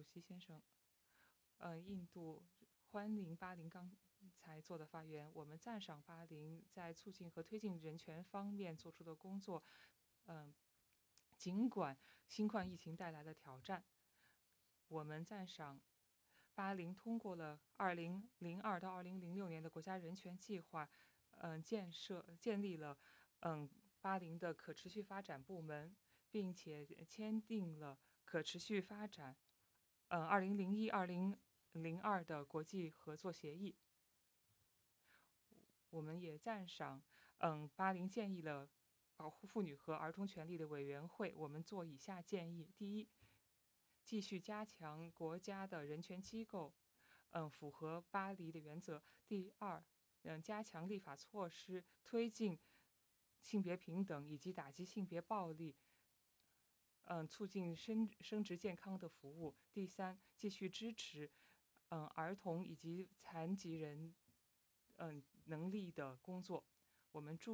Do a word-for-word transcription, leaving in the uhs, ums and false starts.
席先生。呃，印度欢迎巴林刚才做的发言，我们赞赏巴林在促进和推进人权方面做出的工作。嗯、呃，尽管新冠疫情带来了挑战，我们赞赏巴林通过了二零零二到二零零六年的国家人权计划，嗯、呃，建设建立了嗯、呃、巴林的可持续发展部门，并且签订了可持续发展嗯二零零一二零零二的国际合作协议。我们也赞赏嗯巴林建议了保护妇女和儿童权利的委员会。我们做以下建议：第一，继续加强国家的人权机构嗯符合巴黎的原则；第二，嗯加强立法措施，推进性别平等以及打击性别暴力，嗯，促进生生殖健康的服务；第三，继续支持嗯儿童以及残疾人嗯能力的工作。我们祝